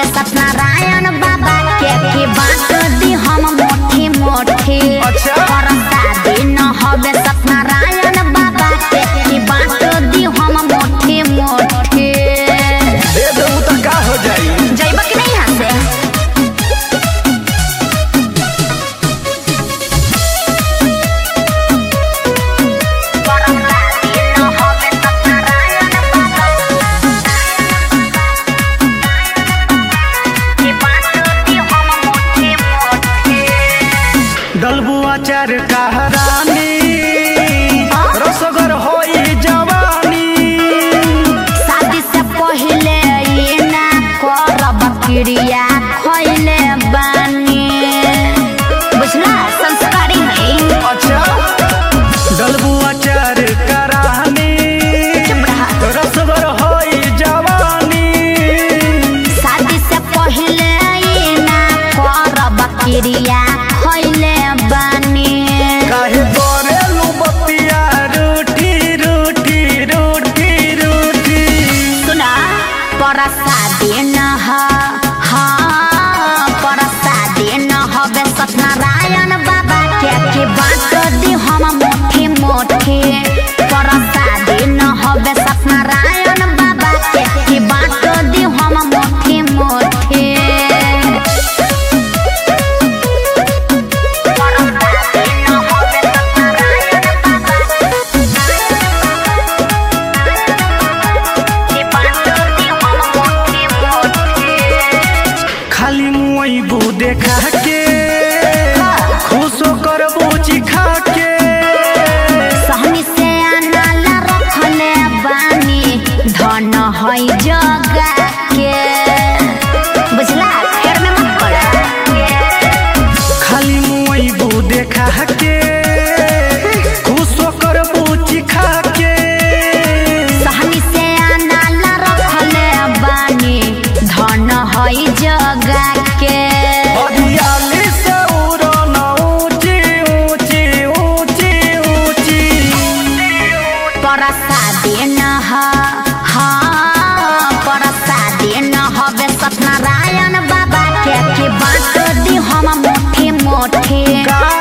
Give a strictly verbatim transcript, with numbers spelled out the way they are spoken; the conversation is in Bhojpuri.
सत्यनारायण बाबा के की बात दी हम मोठी मोठी। अच्छा शादी न हवे सत्यनारायण बाबा के की बात दी हम मोठी मोठी। दे दो तो का हो जाई जाइबा कि नहीं यहाँ से दलबुआचार कहरानी रसगर होई जवानी। शादी से पहले ये ना करब क्रिया खइले बानी बुझला संस्कारी है। अच्छा दलबुआचार करानी रसगर होई जवानी। शादी से पहले ये ना करब क्रिया खइले बानी। काहे करेलू बतिया रूठी रूठी रूठी रूठी। सुना पर शादी न ह हाँ पर शादी न हवे सत्यनारायण बाबा के की बात दी हम मोठी मोठी। पर शादी न हवे सत्यनारायण बाबा के की बात दी हम मोठी मोठी। खाली मुइबू देखा के खुशो करबू चिखा के। सहनी से अनाला रखले बानी धन हई जगा के बुझला फेर में मत पड़ा। खाली मुइबू देखा के खुशो करबू चिखा के। सहनी से अनाला रखले बानी धन हई जगा के। हरियाली से उड़न ऊंची ऊंची ऊंची ऊंची। पर शादी न ह हाँ पर शादी न हवे सत्यनारायण बाबा के की बात दी हम मोठी मोठी। का